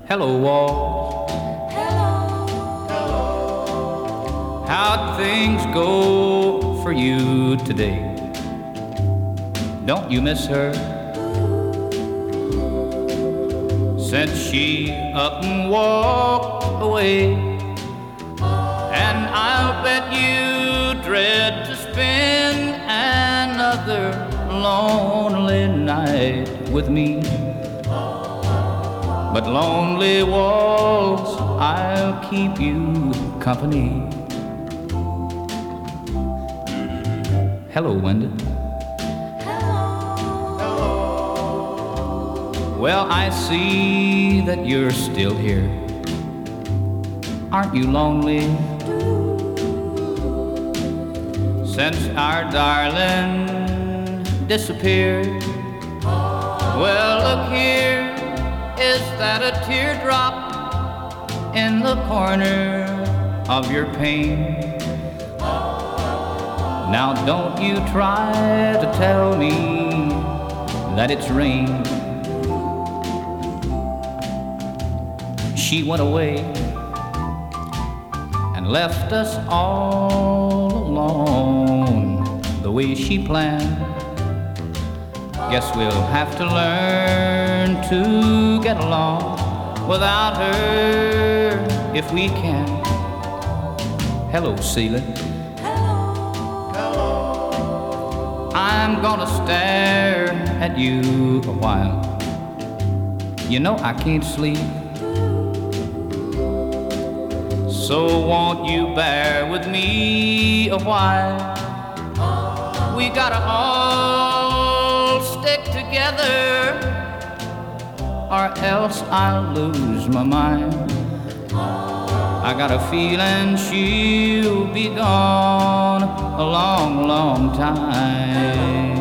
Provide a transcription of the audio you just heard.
Hello, walls. How'd things go for you today? Don't you miss her? Since she up and walked away, and I'll bet you dread to spend another lonely night with me. But lonely walls, I'll keep you company. Hello, Linda. Well, I see that you're still here. Aren't you lonely? Since our darling disappeared. Well, look here, is that a teardrop in the corner of your pane? Now don't you try to tell me that it's rain. She went away and left us all alone the way she planned. Guess we'll have to learn to get along without her if we can. Hello, Celia. I'm gonna stare at you a while. You know I can't sleep. So won't you bear with me a while? We gotta all stick together, or else I'll lose my mind. I got a feeling she'll be gone a long, long time.